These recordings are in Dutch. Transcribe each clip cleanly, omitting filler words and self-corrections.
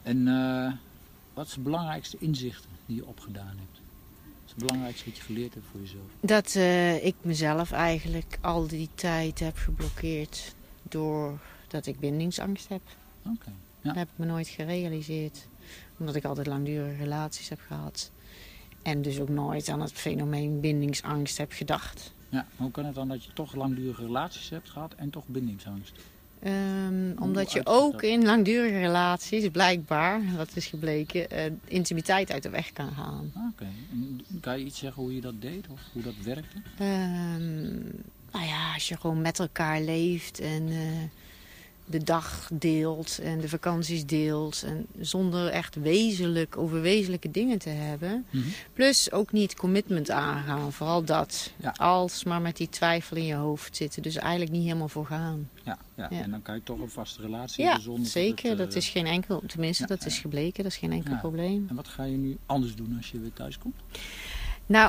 En wat is het belangrijkste inzichten die je opgedaan hebt? Wat is het belangrijkste wat je geleerd hebt voor jezelf? Dat ik mezelf eigenlijk al die tijd heb geblokkeerd doordat ik bindingsangst heb. Oké. Ja. Dat heb ik me nooit gerealiseerd. Omdat ik altijd langdurige relaties heb gehad. En dus ook nooit aan het fenomeen bindingsangst heb gedacht. Ja, hoe kan het dan dat je toch langdurige relaties hebt gehad en toch bindingsangst? Omdat je uitzicht ook dat? in langdurige relaties, blijkbaar, wat is gebleken, intimiteit uit de weg kan gaan. Oké. En kan je iets zeggen hoe je dat deed of hoe dat werkte? Nou ja, als je gewoon met elkaar leeft en de dag deelt en de vakanties deelt. En zonder echt over wezenlijke dingen te hebben. Mhm. Plus ook niet commitment aangaan. Vooral dat. Ja. Alsmaar met die twijfel in je hoofd zitten. Dus eigenlijk niet helemaal voor gaan. Ja. Ja. En dan kan je toch een vaste relatie Ja, hebben zonder zeker. het, Dat is geen enkel, tenminste ja, dat is gebleken. Dat is geen enkel Ja. probleem. En wat ga je nu anders doen als je weer thuis komt? Nou,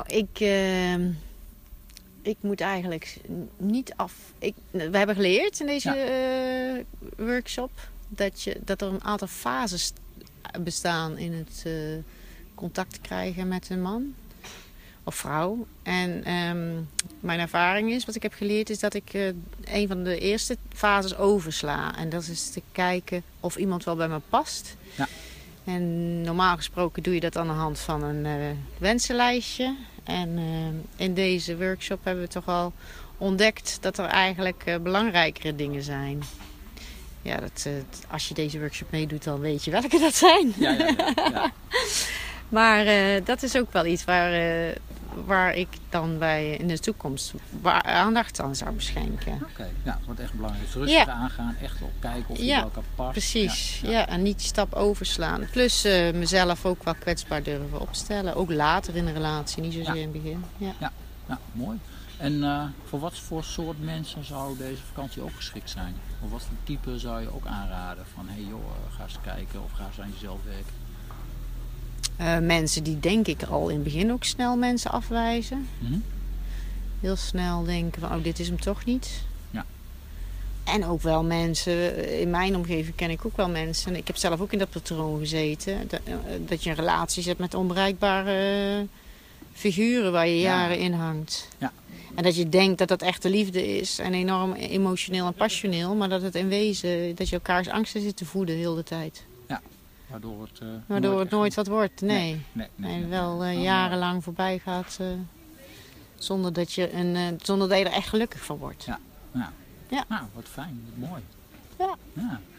ik moet eigenlijk niet we hebben geleerd in deze workshop dat er een aantal fases bestaan in het contact krijgen met een man of vrouw. En mijn ervaring is, wat ik heb geleerd, is dat ik een van de eerste fases oversla. En dat is te kijken of iemand wel bij me past. Ja. En normaal gesproken doe je dat aan de hand van een wensenlijstje. En in deze workshop hebben we toch wel ontdekt dat er eigenlijk belangrijkere dingen zijn. Ja, als je deze workshop meedoet, dan weet je welke dat zijn. Ja. Maar dat is ook wel iets waar ik dan in de toekomst aandacht aan zou schenken. Oké. Ja, het wordt echt belangrijk. Dus rustig aangaan, echt op kijken of je bij elkaar past. Precies. Ja, en niet die stap overslaan. Plus mezelf ook wel kwetsbaar durven opstellen. Ook later in de relatie, niet zozeer in het begin. Ja, mooi. En voor wat voor soort mensen zou deze vakantie ook geschikt zijn? Of wat voor type zou je ook aanraden? Van, ga eens kijken of ga eens aan jezelf werken. Mensen die denk ik al in het begin ook snel mensen afwijzen. Mhm. Heel snel denken van, dit is hem toch niet. Ja. En ook wel mensen, in mijn omgeving ken ik ook wel mensen. Ik heb zelf ook in dat patroon gezeten. Dat je een relatie hebt met onbereikbare figuren waar je jaren in hangt. Ja. En dat je denkt dat dat echte liefde is. En enorm emotioneel en passioneel. Maar dat het in wezen, dat je elkaars angsten zit te voeden heel de tijd. Waardoor het nooit wat wordt, nee. Nee. Wel jarenlang voorbij gaat zonder dat je er echt gelukkig van wordt. Ja. Nou, wat fijn, wat mooi. Ja.